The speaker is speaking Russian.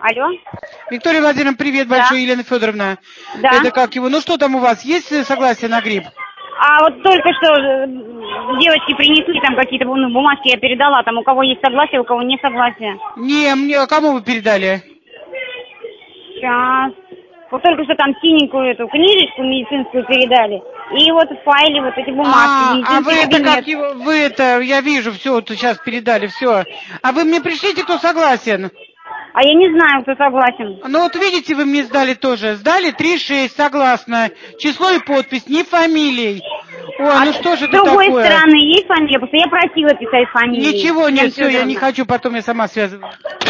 Алло. Виктория Владимировна, привет большой, Елена Федоровна. Да. Это как его? Ну что там у вас? Есть согласие на грипп? А вот только что девочки принесли там какие-то бумажки, я передала. Там у кого есть согласие, у кого нет согласия. Не, мне, а кому вы передали? Сейчас. Вот только что там синенькую эту книжечку медицинскую передали. И вот в файле вот эти бумажки. А вы это как его, вы это, я вижу, все, вот сейчас передали, все. А вы мне пришлите, кто согласен? А я не знаю, кто согласен. Ну вот видите, вы мне сдали тоже. Сдали 3-6, согласна. Число и подпись, не фамилией. Ой, ну что же С это другой такое? стороны есть фамилия, потому что я просила писать фамилию. Ничего нет, все, я не Федоровна. хочу, потом я сама связываюсь.